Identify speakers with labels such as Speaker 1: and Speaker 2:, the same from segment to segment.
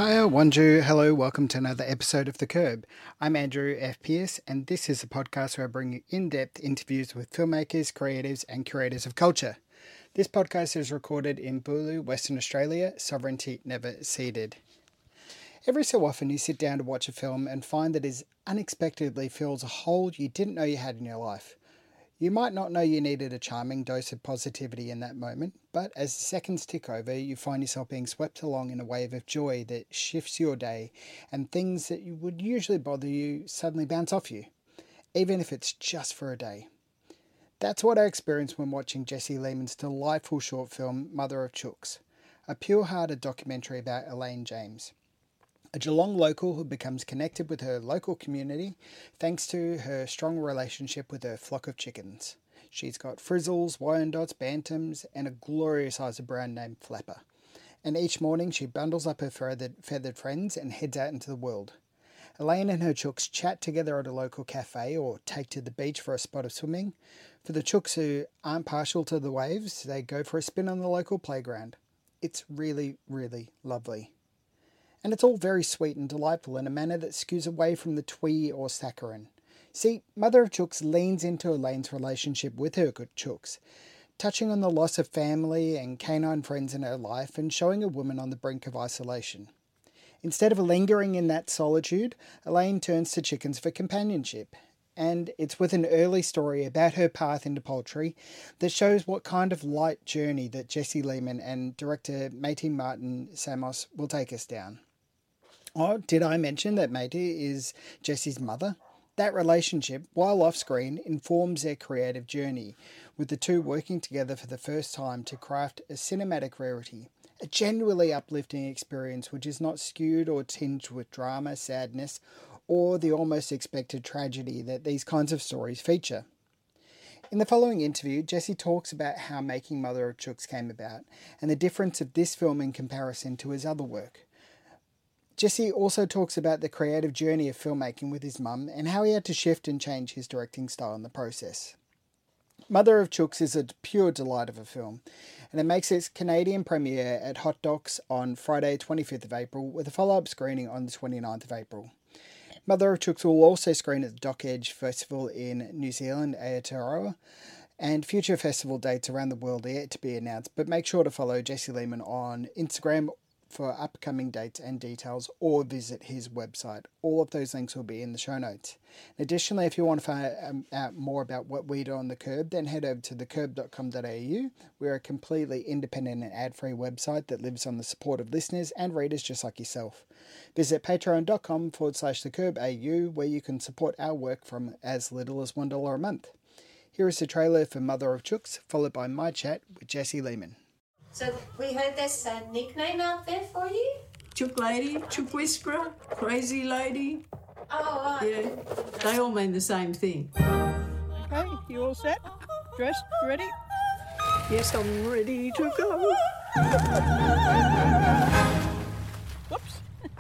Speaker 1: Kaya, Wanju, hello, welcome to another episode of The Curb. I'm Andrew F. Pierce, and this is a podcast where I bring you in-depth interviews with filmmakers, creatives, and curators of culture. This podcast is recorded in Bulu, Western Australia, sovereignty never ceded. Every so often you sit down to watch a film and find that it unexpectedly fills a hole you didn't know you had in your life. You might not know you needed a charming dose of positivity in that moment, but as the seconds tick over, you find yourself being swept along in a wave of joy that shifts your day, and things that would usually bother you suddenly bounce off you, even if it's just for a day. That's what I experienced when watching Jessie Lehman's delightful short film Mother of Chooks, a pure-hearted documentary about Elaine James, a Geelong local who becomes connected with her local community thanks to her strong relationship with her flock of chickens. She's got Frizzles, Wyandottes, Bantams, and a glorious Isa Brown named Flapper. And each morning she bundles up her feathered friends and heads out into the world. Elaine and her chooks chat together at a local cafe or take to the beach for a spot of swimming. For the chooks who aren't partial to the waves, they go for a spin on the local playground. It's really, really lovely. And it's all very sweet and delightful in a manner that skews away from the twee or saccharine. See, Mother of Chooks leans into Elaine's relationship with her chooks, touching on the loss of family and canine friends in her life and showing a woman on the brink of isolation. Instead of lingering in that solitude, Elaine turns to chickens for companionship. And it's with an early story about her path into poultry that shows what kind of light journey that Jessie Lehman and director Métis Martin Samos will take us down. Oh, did I mention that Métis is Jessie's mother? That relationship, while off-screen, informs their creative journey, with the two working together for the first time to craft a cinematic rarity, a genuinely uplifting experience which is not skewed or tinged with drama, sadness, or the almost expected tragedy that these kinds of stories feature. In the following interview, Jessie talks about how making Mother of Chooks came about, and the difference of this film in comparison to his other work. Jessie also talks about the creative journey of filmmaking with his mum and how he had to shift and change his directing style in the process. Mother of Chooks is a pure delight of a film, and it makes its Canadian premiere at Hot Docs on Friday 25th of April with a follow-up screening on the 29th of April. Mother of Chooks will also screen at the Dock Edge Festival in New Zealand, Aotearoa, and future festival dates around the world are yet to be announced, but make sure to follow Jessie Lehman on Instagram for upcoming dates and details, or visit his website. All of those links will be in the show notes. Additionally, if you want to find out more about what we do on The Curb, then head over to thecurb.com.au. We're a completely independent and ad-free website that lives on the support of listeners and readers just like yourself. Visit patreon.com/thecurbau, where you can support our work from as little as $1 a month. Here is the trailer for Mother of Chooks, followed by my chat with Jessie Lehman.
Speaker 2: So we heard there's a nickname out there for you?
Speaker 3: Chook lady, chook whisperer, crazy lady.
Speaker 2: Oh, right.
Speaker 3: Yeah, they all mean the same thing.
Speaker 4: Okay, you all set? Dressed? Ready?
Speaker 3: Yes, I'm ready to go.
Speaker 4: Whoops.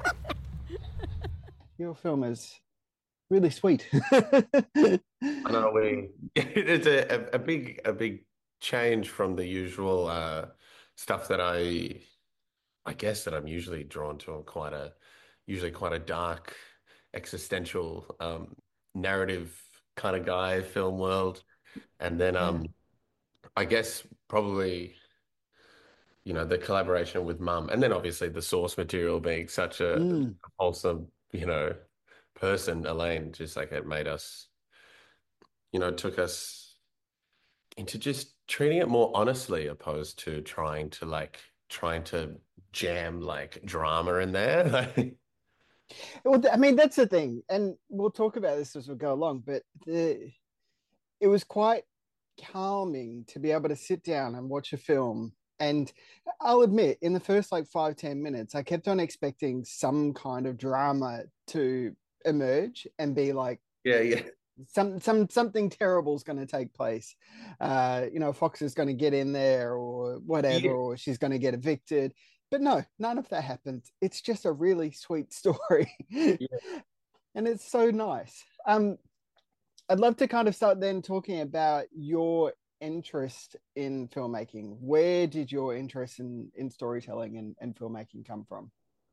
Speaker 1: Your film is really sweet.
Speaker 5: I know it's a big change from the usual stuff that I guess that I'm usually drawn to. I'm usually quite a dark, existential narrative kind of guy, film world. And then I guess probably, the collaboration with Mum, and then obviously the source material being such a wholesome, person, Elaine, just like it made us, took us into just treating it more honestly, opposed to trying to jam like drama in there.
Speaker 1: Well, I mean, that's the thing, and we'll talk about this as we go along, but it was quite calming to be able to sit down and watch a film. And I'll admit, in the first like 5-10 minutes, I kept on expecting some kind of drama to emerge and be like,
Speaker 5: Yeah.
Speaker 1: something terrible is going to take place. Fox is going to get in there or whatever, or she's going to get evicted. But no, none of that happened. It's just a really sweet story.
Speaker 5: Yeah.
Speaker 1: And it's so nice. I'd love to kind of start then talking about your interest in filmmaking. Where did your interest in storytelling and filmmaking come from?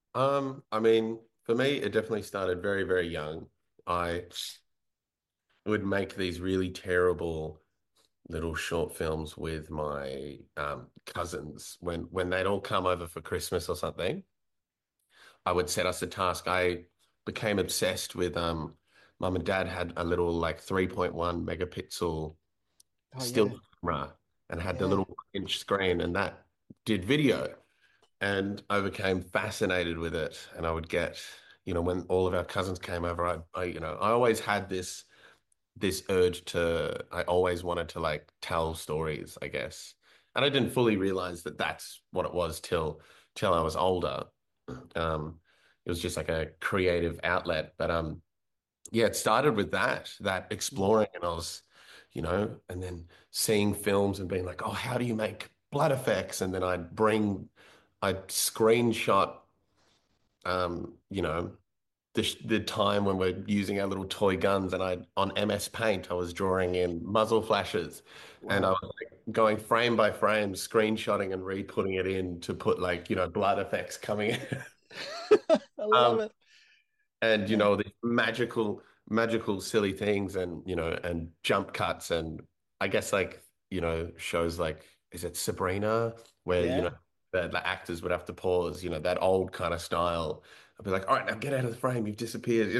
Speaker 5: I mean, for me, it definitely started very, very young. I would make these really terrible little short films with my cousins when they'd all come over for Christmas or something. I would set us a task. I became obsessed with mum and dad had a little like 3.1 megapixel
Speaker 1: Oh
Speaker 5: still
Speaker 1: yeah,
Speaker 5: camera and had the
Speaker 1: yeah.
Speaker 5: little inch screen and that did video. And I became fascinated with it. And I would get, when all of our cousins came over, I always had this urge I always wanted to like tell stories, I guess. And I didn't fully realize that that's what it was till I was older. It was just like a creative outlet. But yeah, it started with that
Speaker 1: Mm.
Speaker 5: exploring, and I was, and then seeing films and being like, oh, how do you make blood effects? And then I'd screenshot, you know, the time when we're using our little toy guns, and on MS Paint I was drawing in muzzle flashes, and I
Speaker 1: Wow.
Speaker 5: was like going frame by frame, screenshotting and re-putting it in to put like, blood effects coming in.
Speaker 1: I love
Speaker 5: Um,
Speaker 1: it.
Speaker 5: and
Speaker 1: Yeah.
Speaker 5: these magical silly things, and and jump cuts, and I guess like shows like, is it Sabrina, where
Speaker 1: Yeah.
Speaker 5: the actors would have to pause, that old kind of style. I'd be like, all right, now get out of the frame, you've disappeared.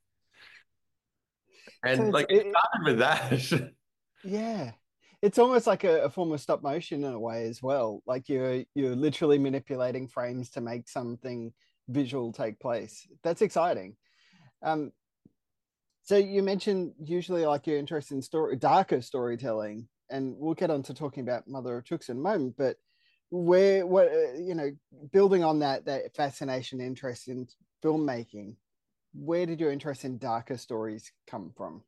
Speaker 1: So
Speaker 5: And like it started with that.
Speaker 1: yeah, it's almost like a form of stop motion in a way as well. Like you're literally manipulating frames to make something visual take place. That's exciting. Um, so you mentioned usually like you're interested in darker storytelling, and we'll get on to talking about Mother of Chooks in a moment. But what building on that fascination, interest in filmmaking, where did your interest in darker stories come from?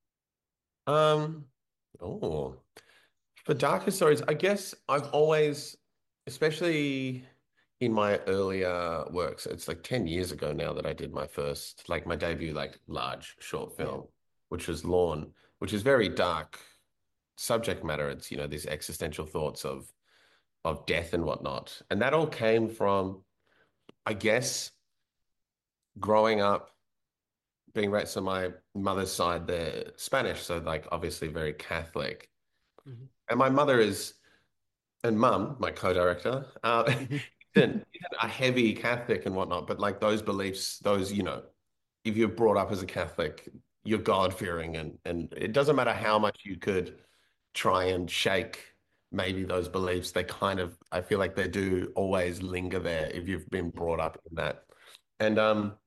Speaker 5: Um, oh, for darker stories, I guess I've always, especially in my earlier works, it's like 10 years ago now that I did my debut, like large short
Speaker 1: Yeah.
Speaker 5: film, which was Lawn, which is very dark subject matter. It's, these existential thoughts of death and whatnot. And that all came from, I guess, growing up being raised. So my mother's side, they're Spanish, so like obviously very Catholic.
Speaker 1: Mhm.
Speaker 5: And my mother is, and mum, my co-director,
Speaker 1: Mhm.
Speaker 5: isn't a heavy Catholic and whatnot, but like those beliefs, if you're brought up as a Catholic, you're God-fearing, and it doesn't matter how much you could try and shake maybe those beliefs, they kind of, I feel like they do always linger there if you've been brought up in that. And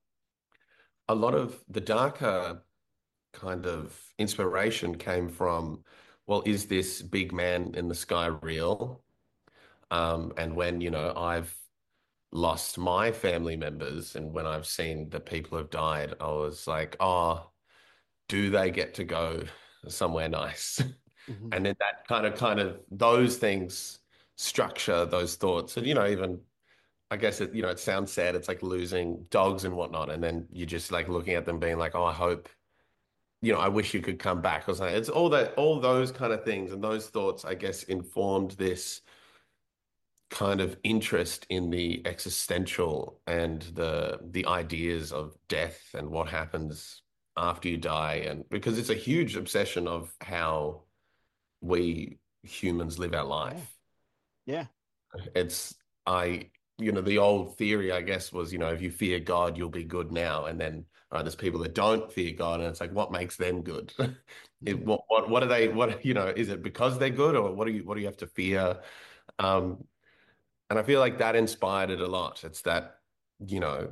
Speaker 5: a lot of the darker kind of inspiration came from, well, is this big man in the sky real? And when, I've lost my family members, and when I've seen the people have died, I was like, oh, do they get to go somewhere nice?
Speaker 1: Mhm.
Speaker 5: And then that kind of those things structure those thoughts. And, even I guess it sounds sad. It's like losing dogs and whatnot. And then you're just like looking at them being like, oh, I hope, I wish you could come back or something. It's all those kind of things. And those thoughts, I guess, informed this kind of interest in the existential and the ideas of death and what happens after you die. And because it's a huge obsession of how we humans live our
Speaker 1: Yeah.
Speaker 5: life.
Speaker 1: Yeah.
Speaker 5: It's I the old theory, I guess, was, if you fear God, you'll be good now. And then there's people that don't fear God, and it's like, what makes them good?
Speaker 1: Mhm.
Speaker 5: What are they, is it because they're good, or what do you have to fear? Um, and I feel like that inspired it a lot. It's that, you know,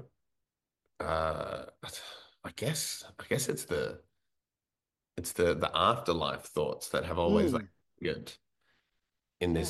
Speaker 5: uh, I guess it's the afterlife thoughts that have always like
Speaker 1: Mm.
Speaker 5: good in
Speaker 1: Yeah.
Speaker 5: this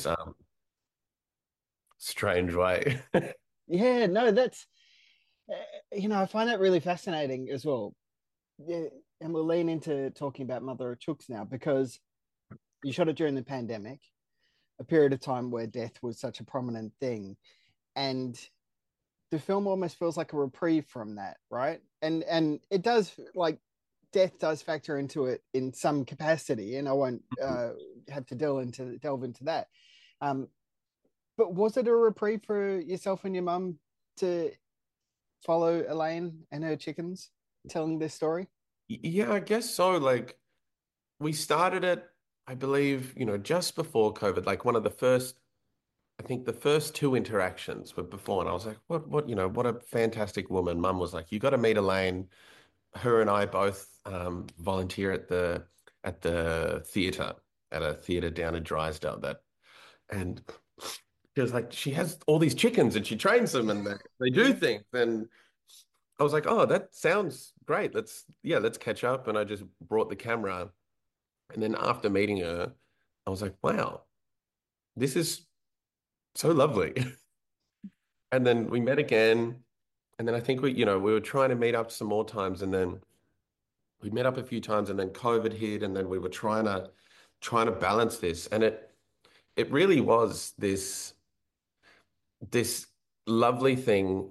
Speaker 5: strange way.
Speaker 1: Yeah. No, that's, uh, I find that really fascinating as well. Yeah. And we'll lean into talking about Mother of Chooks now because you shot it during the pandemic, a period of time where death was such a prominent thing. And the film almost feels like a reprieve from that, right? And it does, like, death does factor into it in some capacity, and I won't have to delve into that. Um, but was it a reprieve for yourself and your mum to follow Elaine and her chickens telling their story?
Speaker 5: Yeah, I guess so. Like we started it, I believe, just before COVID. Like one of the first, I think the first two interactions were before, and I was like, what a fantastic woman. Mum was like, you got to meet Elaine. Her and I both volunteer at the theatre, at a theatre down in Drysdale and she was like, she has all these chickens and she trains them and they do
Speaker 1: Yeah.
Speaker 5: things. And I was like, oh, that sounds great. Let's catch up. And I just brought the camera. And then after meeting her, I was like, wow, this is so lovely. And then we met again. And then I think we were trying to meet up some more times. And then we met up a few times and then COVID hit. And then we were trying to balance this. And it really was this lovely thing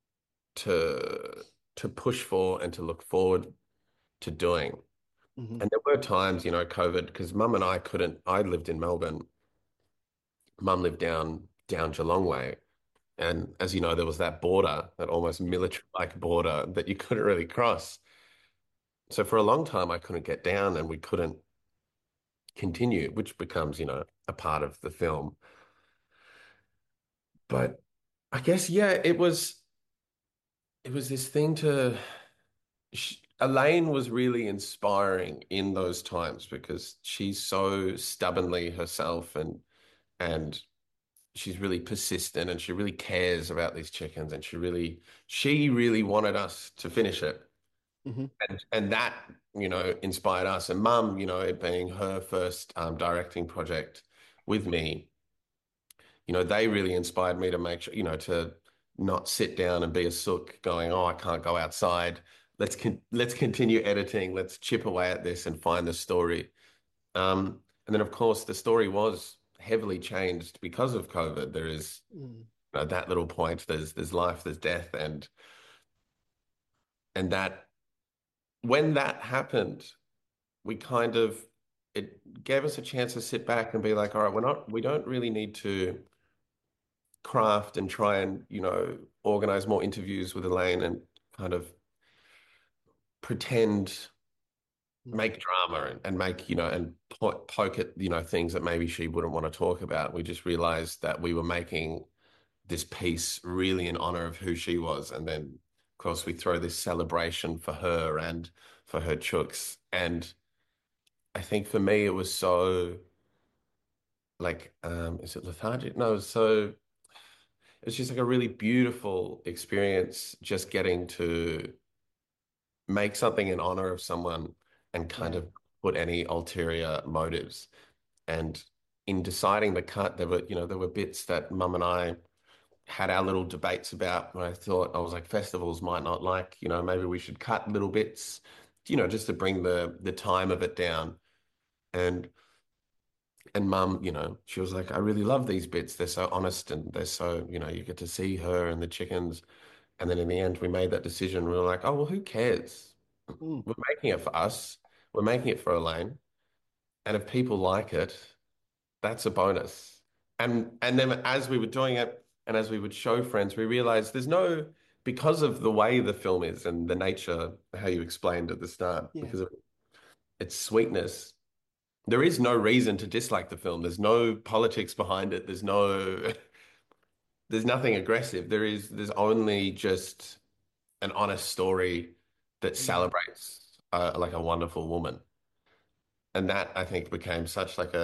Speaker 5: to push for and to look forward to doing.
Speaker 1: Hmm.
Speaker 5: And there were times, COVID, because Mum and I couldn't. I lived in Melbourne. Mum lived down Geelong way, and as you know, there was that border, that almost military-like border that you couldn't really cross. So for a long time, I couldn't get down, and we couldn't continue, which becomes, a part of the film. But I guess, yeah, it was this thing to. Elaine was really inspiring in those times because she's so stubbornly herself and she's really persistent and she really cares about these chickens and she really wanted us to finish it.
Speaker 1: Hmm.
Speaker 5: And that, inspired us. And Mum, it being her first directing project with me, they really inspired me to make sure, to not sit down and be a sook going, oh, I can't go outside. Let's continue editing. Let's chip away at this and find the story. And then, of course, the story was heavily changed because of COVID. There is,
Speaker 1: Mm.
Speaker 5: that little point. There's life, there's death, and that when that happened, we kind of it gave us a chance to sit back and be like, all right, we don't really need to craft and try and, organize more interviews with Elaine and kind of pretend,
Speaker 1: Mm.
Speaker 5: make drama and make, and poke at, things that maybe she wouldn't want to talk about. We just realized that we were making this piece really in honor of who she was. And then, of course, we throw this celebration for her and for her chooks. And I think for me, it was so like, is it lethargic? No, so it's just like a really beautiful experience just getting to make something in honor of someone and kind
Speaker 1: Yeah.
Speaker 5: of put any ulterior motives. And in deciding the cut, there were bits that Mum and I had our little debates about. And I was like, festivals might not like, maybe we should cut little bits, just to bring the time of it down. And and Mum, she was like, I really love these bits. They're so honest and they're so, you get to see her and the chickens. And then in the end, we made that decision. We were like, oh, well, who cares?
Speaker 1: Mm.
Speaker 5: We're making it for us. We're making it for Elaine. And if people like it, that's a bonus. And then as we were doing it and as we would show friends, we realized because of the way the film is and the nature, how you explained at the start,
Speaker 1: Yeah.
Speaker 5: because of its sweetness, there is no reason to dislike the film. There's no politics behind it. There's nothing aggressive. There's only just an honest story that
Speaker 1: Mm.
Speaker 5: celebrates like a wonderful woman. And that I think became such like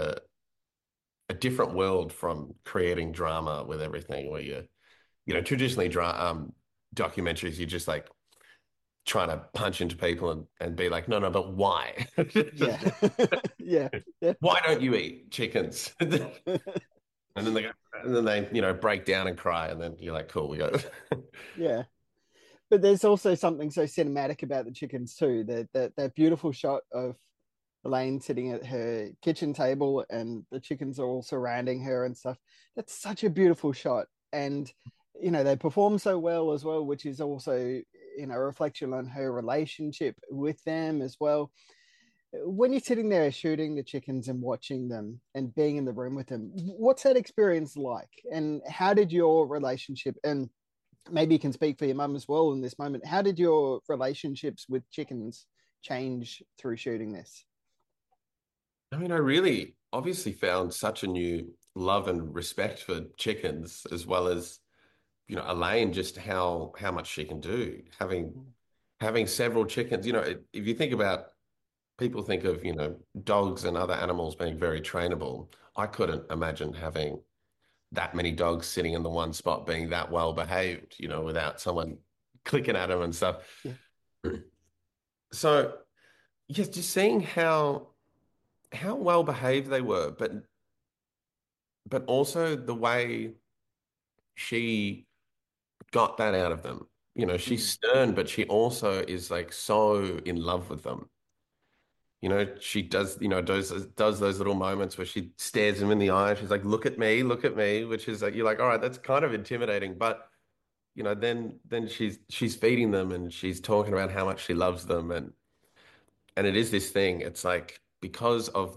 Speaker 5: a different world from creating drama with everything where traditionally documentaries, you're just like trying to punch into people and be like, no, but why?
Speaker 1: Yeah. Yeah. Yeah.
Speaker 5: Why don't you eat chickens? And then they break down and cry, and then you're like, cool, we go.
Speaker 1: Yeah. But there's also something so cinematic about the chickens too. That beautiful shot of Elaine sitting at her kitchen table and the chickens are all surrounding her and stuff. That's such a beautiful shot. And they perform so well as well, which is also, a reflection on her relationship with them as well. When you're sitting there shooting the chickens and watching them and being in the room with them, what's that experience like? And how did your relationship and maybe you can speak for your mum as well in this moment. How did your relationships with chickens change through shooting this?
Speaker 5: I mean, I really obviously found such a new love and respect for chickens, as well as, Elaine, just how much she can do. Having several chickens, if you think about people think of, dogs and other animals being very trainable. I couldn't imagine having that many dogs sitting in the one spot being that well behaved, without someone clicking at them and stuff.
Speaker 1: Yeah.
Speaker 5: So, yeah, just seeing how well behaved they were, but also the way she got that out of them. She's
Speaker 1: Mm.
Speaker 5: stern, but she also is like so in love with them. She does, does those little moments where she stares him in the eye. She's like, look at me," which is like, you're like, all right, that's kind of intimidating. But, then she's feeding them and she's talking about how much she loves them. And it is this thing. It's like, because of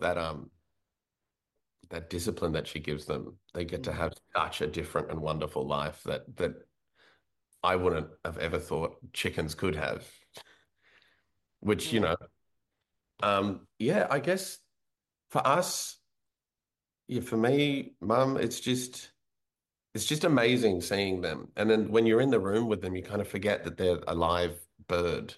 Speaker 5: that discipline that she gives them, they get to
Speaker 1: Mm.
Speaker 5: have such a different and wonderful life that I wouldn't have ever thought chickens could have, which,
Speaker 1: Yeah.
Speaker 5: yeah, I guess for us, yeah, for me, mum, it's just amazing seeing them. And then when you're in the room with them, you kind of forget that they're a live bird.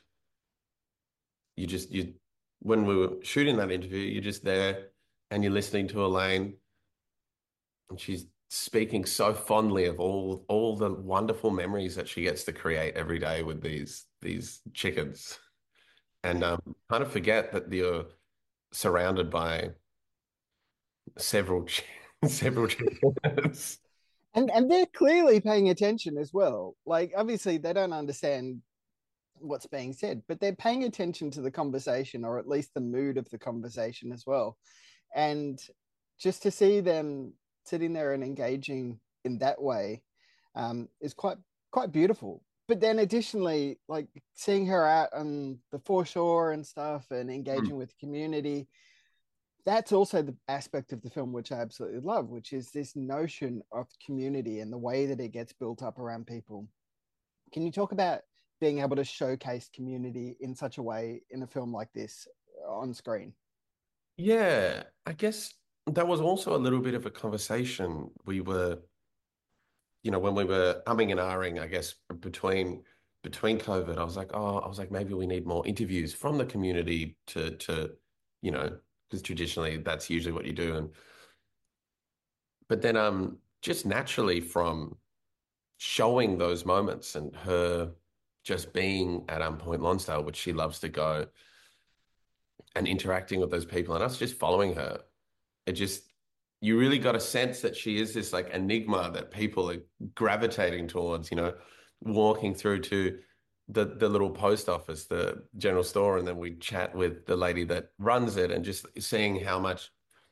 Speaker 5: You when we were shooting that interview, you're just there and you're listening to Elaine, and she's speaking so fondly of all the wonderful memories that she gets to create every day with these chickens. And kind of forget that you're surrounded by several several chickens.
Speaker 1: And they're clearly paying attention as well. Like obviously they don't understand what's being said, but they're paying attention to the conversation or at least the mood of the conversation as well. And just to see them sitting there and engaging in that way is quite beautiful. But then additionally, like seeing her out on the foreshore and stuff and engaging with the community, that's also the aspect of the film which I absolutely love, which is this notion of community and the way that it gets built up around people. Can you talk about being able to showcase community in such a way in a film like this on screen?
Speaker 5: Yeah, I guess that was also a little bit of a conversation we were, when we were umming and ahhing, I guess, between COVID. I was like, maybe we need more interviews from the community to, because traditionally that's usually what you do. But then just naturally from showing those moments and her just being at Point Lonsdale, which she loves to go, and interacting with those people and us just following her. It just, you really got a sense that she is this like enigma that people are gravitating towards, walking through to the little post office, the general store, and then we chat with the lady that runs it, and just seeing how much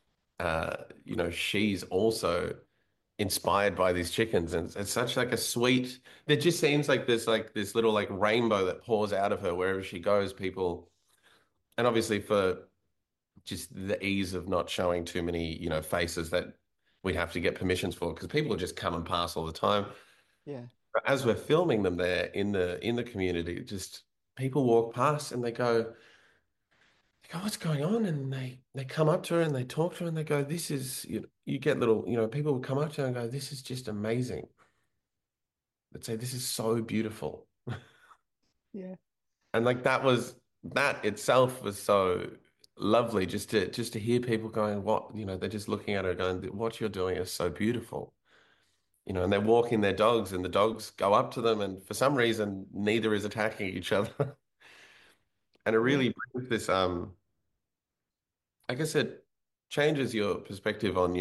Speaker 5: she's also inspired by these chickens. And it's such like a sweet, it just seems like there's like this little like rainbow that pours out of her wherever she goes, people. And obviously for just the ease of not showing too many, faces that we'd have to get permissions for, because people just come and pass all the time.
Speaker 1: Yeah.
Speaker 5: But as we're filming them there in the community, just people walk past and they go, "What's going on?" And they come up to her and they talk to her and they go, "This is," you get little, people will come up to her and go, "This is just amazing." They'd say, "This is so beautiful."
Speaker 1: Yeah.
Speaker 5: And like that itself was so lovely, just to hear people going, what, they're just looking at her going, "What you're doing is so beautiful." And they're walking their dogs and the dogs go up to them, and for some reason neither is attacking each other. And it
Speaker 1: Yeah.
Speaker 5: really brings this I guess it changes your perspective on,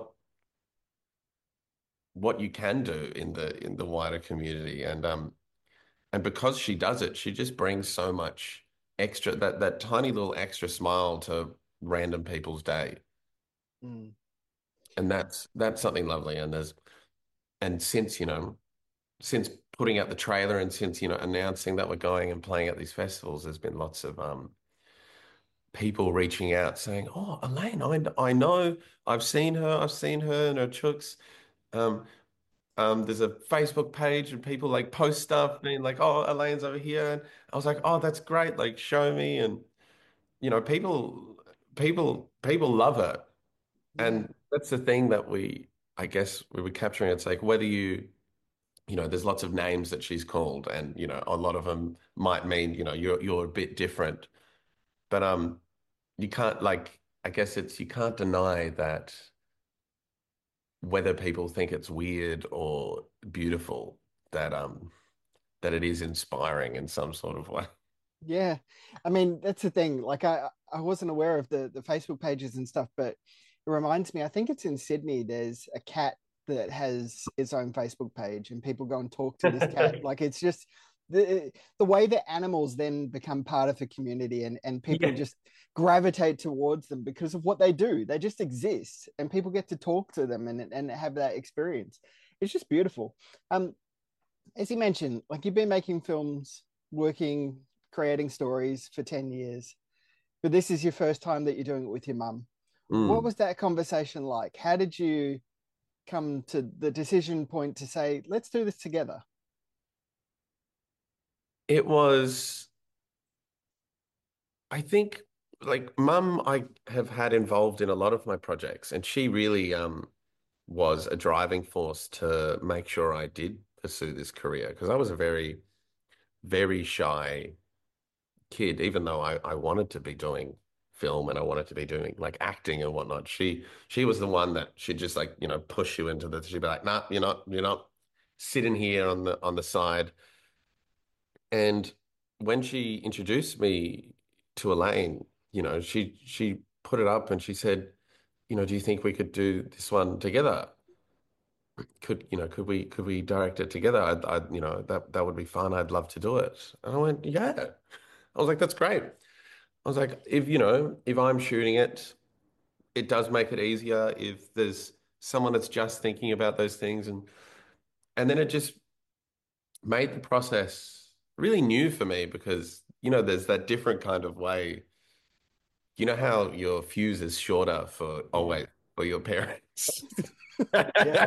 Speaker 5: what you can do in the wider community. And because she does it, she just brings so much extra, that tiny little extra smile to random people's day.
Speaker 1: Mm.
Speaker 5: And that's something lovely. And since putting out the trailer, and since, announcing that we're going and playing at these festivals, there's been lots of people reaching out saying, "Oh, Elaine, I know, I've seen her and her chooks. Um, there's a Facebook page and people like post stuff being like, oh, Elaine's over here. And I was like, oh, that's great. Like, show me. And, people love her.
Speaker 1: Yeah.
Speaker 5: And that's the thing that I guess we were capturing. It's like whether there's lots of names that she's called and, a lot of them might mean, you're a bit different. But, you can't like, I guess you can't deny that whether people think it's weird or beautiful, that it is inspiring in some sort of way.
Speaker 1: Yeah. I mean, that's the thing. Like I wasn't aware of the Facebook pages and stuff, but it reminds me, I think it's in Sydney, there's a cat that has its own Facebook page and people go and talk to this cat. Like it's just the way that animals then become part of a community and people
Speaker 5: Yeah.
Speaker 1: just gravitate towards them because of what they do. They just exist and people get to talk to them and have that experience. It's just beautiful. As you mentioned, like you've been making films, working, creating stories for 10 years, but this is your first time that you're doing it with your mum. What
Speaker 5: Mm.
Speaker 1: was that conversation like? How did you come to the decision point to say, let's do this together?
Speaker 5: It was, I think, like mum, I have had involved in a lot of my projects, and she really was a driving force to make sure I did pursue this career because I was a very, very shy kid, even though I wanted to be doing film and I wanted to be doing like acting and whatnot. She was the one that she'd just like, push you into the she'd be like, nah, you're not sitting here on the side. And when she introduced me to Elaine, she put it up and she said, do you think we could do this one together? Could we direct it together? That would be fun. I'd love to do it. And I went, yeah. I was like, that's great. I was like, if I'm shooting it, it does make it easier if there's someone that's just thinking about those things and then it just made the process really new for me because, there's that different kind of way. You know how your fuse is shorter for
Speaker 1: Yeah.
Speaker 5: always for your parents.
Speaker 1: Yeah.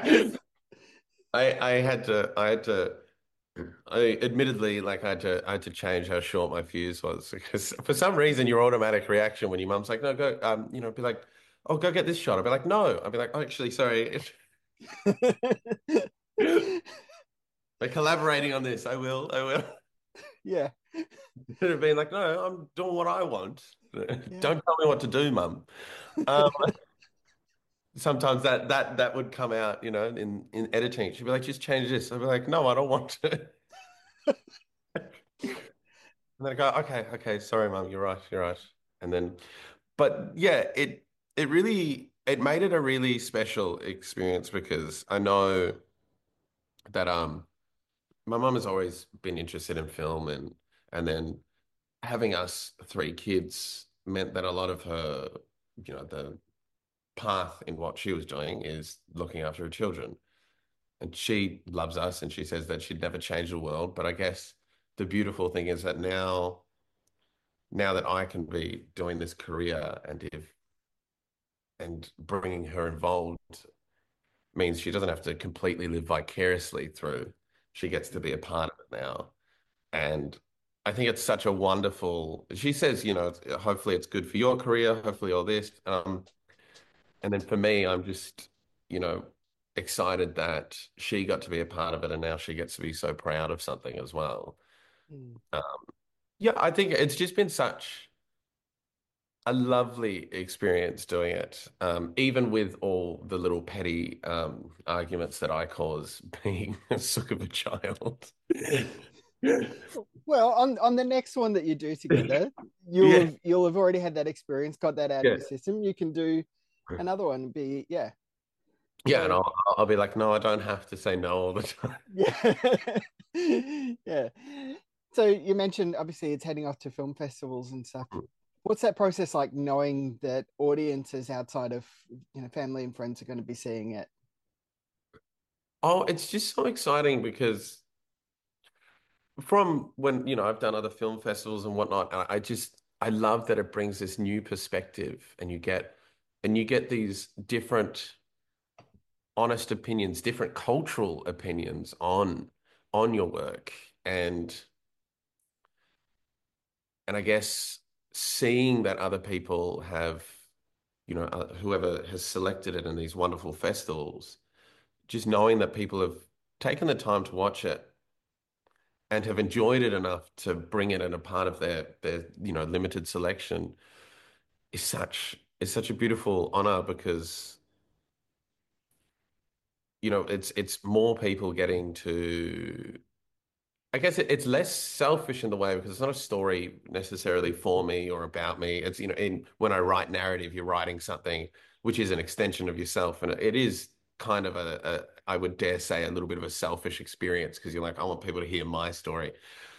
Speaker 5: I had to I admittedly like I had to change how short my fuse was because for some reason your automatic reaction when your mum's like, no, go be like, oh, go get this shot. I'd be like, no. I'd be like, oh, actually, sorry. We're collaborating on this. I will.
Speaker 1: Yeah.
Speaker 5: Instead of being like, no, I'm doing what I want.
Speaker 1: Yeah.
Speaker 5: Don't tell me what to do, mum. Um, sometimes that would come out, in editing. She'd be like, just change this. I'd be like, no, I don't want to. And then I go, okay, okay, sorry, mum, you're right, you're right. And then, but yeah, it made it a really special experience because I know that my mum has always been interested in film and then having us three kids meant that a lot of her, the path in what she was doing is looking after her children. And she loves us and she says that she'd never change the world. But I guess the beautiful thing is that now that I can be doing this career and bringing her involved means she doesn't have to completely live vicariously through. She gets to be a part of it now. And I think it's such a wonderful, she says, hopefully it's good for your career, hopefully all this. And then for me, I'm just, you know, excited that she got to be a part of it and now she gets to be so proud of something as well.
Speaker 1: Mm.
Speaker 5: Um, yeah, I think it's just been such a lovely experience doing it, even with all the little petty arguments that I cause being a sook of a child.
Speaker 1: Well, on the next one that you do together,
Speaker 5: Yeah,
Speaker 1: you'll have already had that experience, got that out of
Speaker 5: yeah,
Speaker 1: your system. You can do another one. Be yeah.
Speaker 5: yeah, and
Speaker 1: So
Speaker 5: I'll be like, no, I don't have to say no all the time.
Speaker 1: yeah, yeah. So you mentioned obviously it's heading off to film festivals and stuff. What's that process like, knowing that audiences outside of family and friends are going to be seeing it?
Speaker 5: Oh, it's just so exciting because from when, I've done other film festivals and whatnot, I love that it brings this new perspective and you get these different honest opinions, different cultural opinions on your work. And I guess seeing that other people have, whoever has selected it in these wonderful festivals, just knowing that people have taken the time to watch it and have enjoyed it enough to bring it in a part of their limited selection is such a beautiful honor because it's more people getting to. I guess it's less selfish in the way because it's not a story necessarily for me or about me. It's, in when I write narrative, you're writing something which is an extension of yourself. And it is kind of I would dare say, a little bit of a selfish experience because you're like, I want people to hear my story.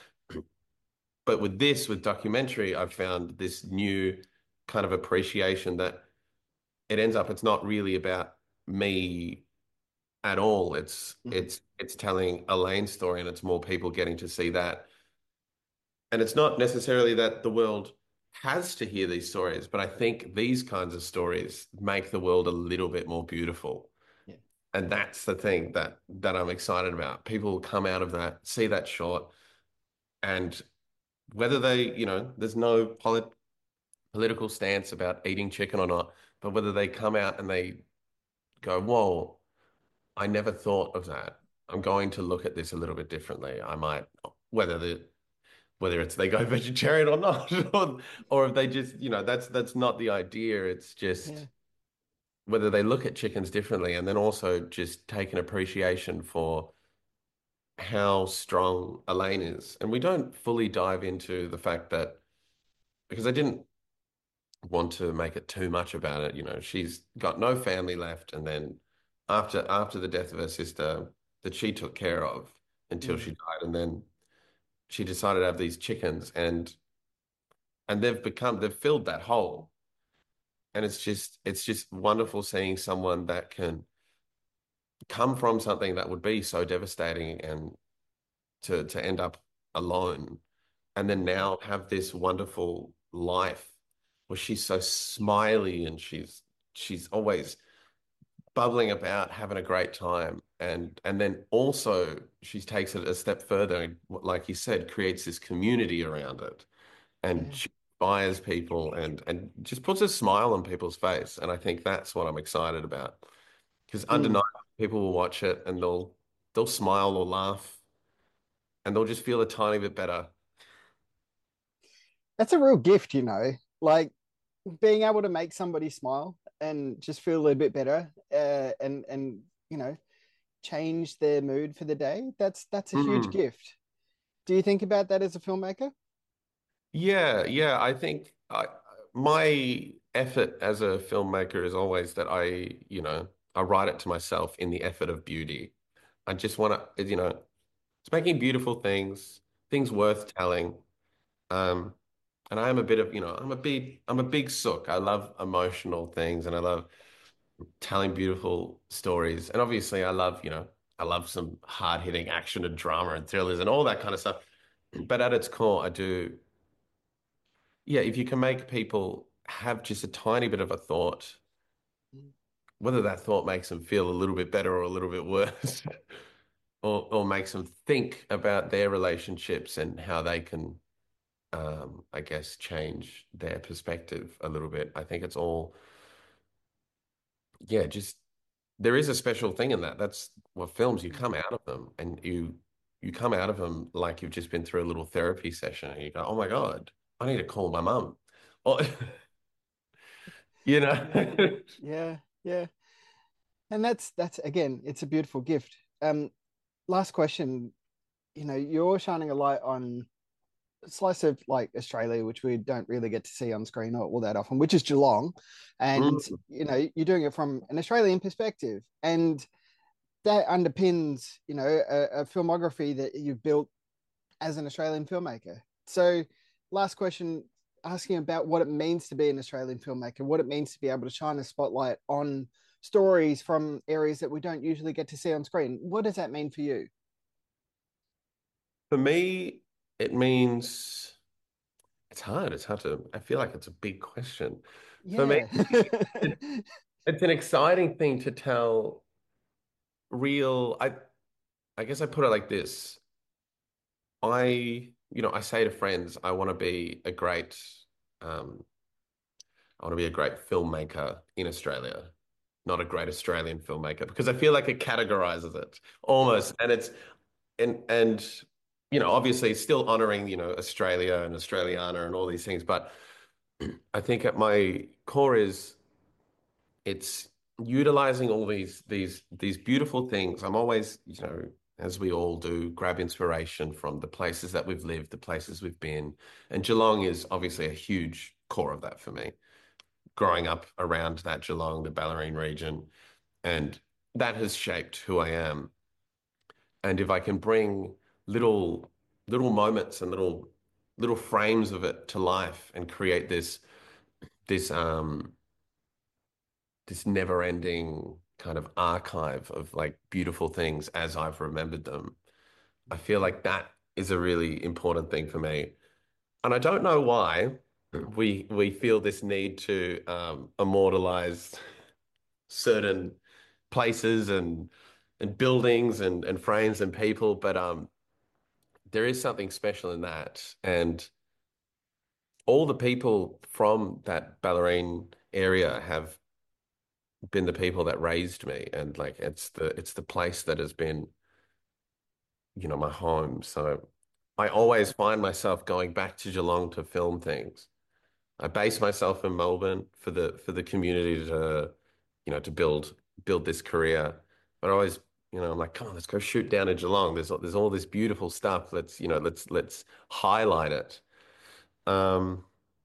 Speaker 5: But with documentary, I've found this new kind of appreciation that it's not really about me at all. It's
Speaker 1: Mhm.
Speaker 5: it's telling Elaine's story and it's more people getting to see that. And it's not necessarily that the world has to hear these stories, but I think these kinds of stories make the world a little bit more beautiful.
Speaker 1: Yeah.
Speaker 5: And that's the thing that I'm excited about. People come out of that, see that short, and whether there's no political stance about eating chicken or not, but whether they come out and they go, whoa, I never thought of that. I'm going to look at this a little bit differently. I might, whether the whether it's they go vegetarian or not, or if they just, that's not the idea. It's
Speaker 1: Yeah.
Speaker 5: just whether they look at chickens differently and then also just take an appreciation for how strong Elaine is. And we don't fully dive into the fact that because I didn't want to make it too much about it. She's got no family left, and then after the death of her sister that she took care of until
Speaker 1: Mm.
Speaker 5: she died, and then she decided to have these chickens, and they've filled that hole, and it's just wonderful seeing someone that can come from something that would be so devastating and to end up alone, and then now have this wonderful life where she's so smiley and she's always bubbling about, having a great time. And then also she takes it a step further and, like you said, creates this community around it. And
Speaker 1: Yeah.
Speaker 5: she inspires people and just puts a smile on people's face. And I think that's what I'm excited about. Because
Speaker 1: Mm.
Speaker 5: undeniably, people will watch it and they'll smile or laugh and they'll just feel a tiny bit better.
Speaker 1: That's a real gift, like being able to make somebody smile and just feel a little bit better, and change their mood for the day. That's a huge
Speaker 5: Mm.
Speaker 1: gift. Do you think about that as a filmmaker?
Speaker 5: Yeah, yeah. I think my effort as a filmmaker is always that I write it to myself in the effort of beauty. I just want it's making beautiful things worth telling. Um, and I am a bit of, I'm a big sook. I love emotional things and I love telling beautiful stories. And obviously I love some hard-hitting action and drama and thrillers and all that kind of stuff. But at its core, I do. Yeah, if you can make people have just a tiny bit of a thought, whether that thought makes them feel a little bit better or a little bit worse, or makes them think about their relationships and how they can, I guess, change their perspective a little bit. I think it's all, yeah, just there is a special thing in that. That's what films, you come out of them and you come out of them like you've just been through a little therapy session and you go, oh my God, I need to call my mum. Or, you
Speaker 1: Yeah,
Speaker 5: know.
Speaker 1: yeah, yeah. And that's again, it's a beautiful gift. Last question. You're shining a light on a slice of like Australia, which we don't really get to see on screen all that often, which is Geelong. And
Speaker 5: Mm.
Speaker 1: you're doing it from an Australian perspective. And that underpins, a filmography that you've built as an Australian filmmaker. So, last question, asking about what it means to be an Australian filmmaker, what it means to be able to shine a spotlight on stories from areas that we don't usually get to see on screen. What does that mean for you?
Speaker 5: For me, it means it's hard. It's hard to, I feel like it's a big question. For me,
Speaker 1: Yeah.
Speaker 5: it's an exciting thing to tell real, I guess I put it like this. I say to friends, um, I want to be a great filmmaker in Australia, not a great Australian filmmaker, because I feel like it categorizes it almost, and it's and obviously still honoring, Australia and Australiana and all these things, but I think at my core is it's utilizing all these beautiful things. I'm always, as we all do, grab inspiration from the places that we've lived, the places we've been. And Geelong is obviously a huge core of that for me. Growing up around that Geelong, the Ballerine region, and that has shaped who I am. And if I can bring little little moments and little frames of it to life and create this this never-ending kind of archive of like beautiful things as I've remembered them. I feel like that is a really important thing for me. And I don't know why we feel this need to immortalize certain places and buildings and frames and people, but there is something special in that. And all the people from that ballerine area have been the people that raised me, and like it's the place that has been, my home. So I always find myself going back to Geelong to film things. I base myself in Melbourne for the community to build this career. But I always, I'm like, come on, let's go shoot down in Geelong. There's all this beautiful stuff. Let's highlight it. Um,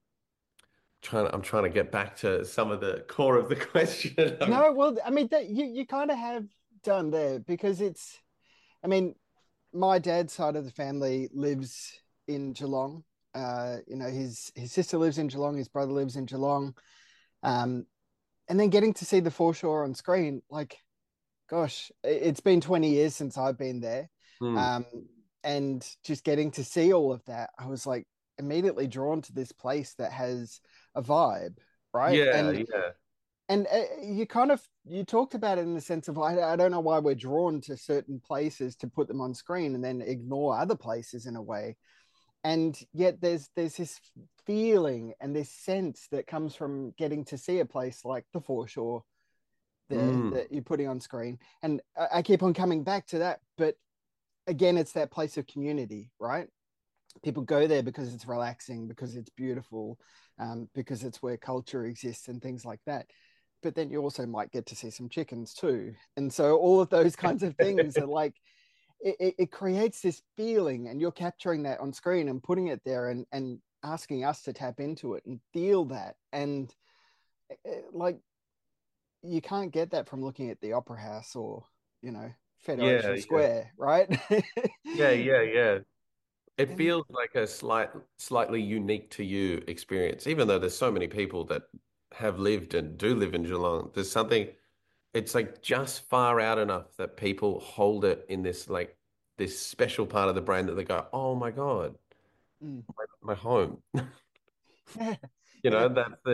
Speaker 5: I'm trying to get back to some of the core of the question.
Speaker 1: No, well, I mean, that you kind of have done there because I mean, my dad's side of the family lives in Geelong. His sister lives in Geelong, his brother lives in Geelong. Um, and then getting to see the foreshore on screen, like, gosh, it's been 20 years since I've been there.
Speaker 5: Hmm.
Speaker 1: Um, and just getting to see all of that, I was like immediately drawn to this place that has a vibe, right?
Speaker 5: Yeah,
Speaker 1: And
Speaker 5: yeah.
Speaker 1: and you talked about it in the sense of I don't know why we're drawn to certain places to put them on screen and then ignore other places in a way. And yet there's this feeling and this sense that comes from getting to see a place like the foreshore
Speaker 5: Mm.
Speaker 1: that you're putting on screen. And I keep on coming back to that, but again, it's that place of community, right? People go there because it's relaxing, because it's beautiful, because it's where culture exists and things like that. But then you also might get to see some chickens too. And so all of those kinds of things are like, it creates this feeling, and you're capturing that on screen and putting it there and asking us to tap into it and feel that. And like, you can't get that from looking at the Opera House or,
Speaker 5: Yeah,
Speaker 1: Federation
Speaker 5: yeah.
Speaker 1: Square, right?
Speaker 5: Yeah, yeah, yeah. It
Speaker 1: And
Speaker 5: feels like a slightly unique to you experience, even though there's so many people that have lived and do live in Geelong. There's something, it's like just far out enough that people hold it in this special part of the brain that they go, oh my God,
Speaker 1: mm,
Speaker 5: my home.
Speaker 1: yeah, yeah,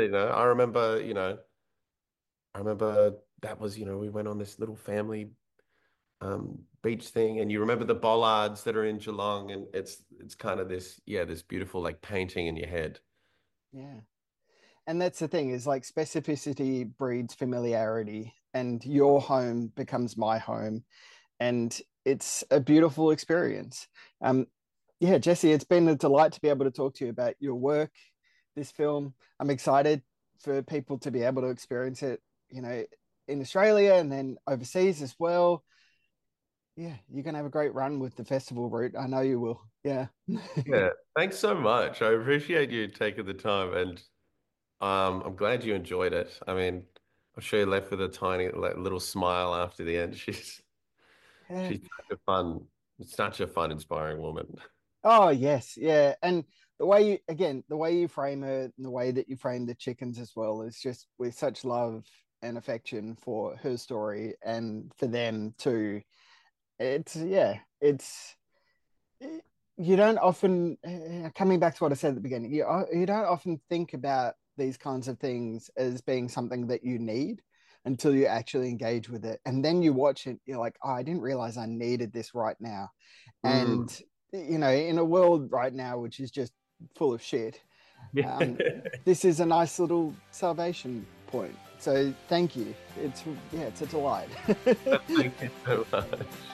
Speaker 5: I remember that was, we went on this little family beach thing, and you remember the bollards that are in Geelong, and it's kind of this beautiful like painting in your head.
Speaker 1: yeah. And that's the thing is like specificity breeds familiarity, and your home becomes my home, and it's a beautiful experience. Um, yeah, Jesse, it's been a delight to be able to talk to you about your work, this film. I'm excited for people to be able to experience it, in Australia and then overseas as well. Yeah, you're gonna have a great run with the festival route. I know you will. Yeah.
Speaker 5: Yeah, thanks so much. I appreciate you taking the time, and I'm glad you enjoyed it. I mean, I'm sure you left with a tiny like, little smile after the end.
Speaker 1: Yeah.
Speaker 5: She's such a fun, inspiring woman.
Speaker 1: Oh yes, yeah. And the way you frame it and the way that you frame the chickens as well is just with such love and affection for her story and for them too. It's yeah, it's you don't often coming back to what I said at the beginning. You don't often think about these kinds of things as being something that you need, until you actually engage with it. And then you watch it, you're like, oh, I didn't realize I needed this right now. And, in a world right now, which is just full of shit, this is a nice little salvation point. So thank you. It's a delight.
Speaker 5: Thank you so much.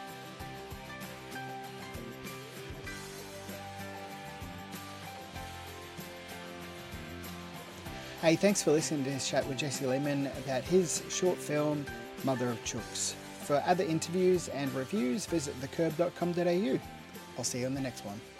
Speaker 1: Hey, thanks for listening to this chat with Jesse Lehman about his short film, Mother of Chooks. For other interviews and reviews, visit thecurb.com.au. I'll see you on the next one.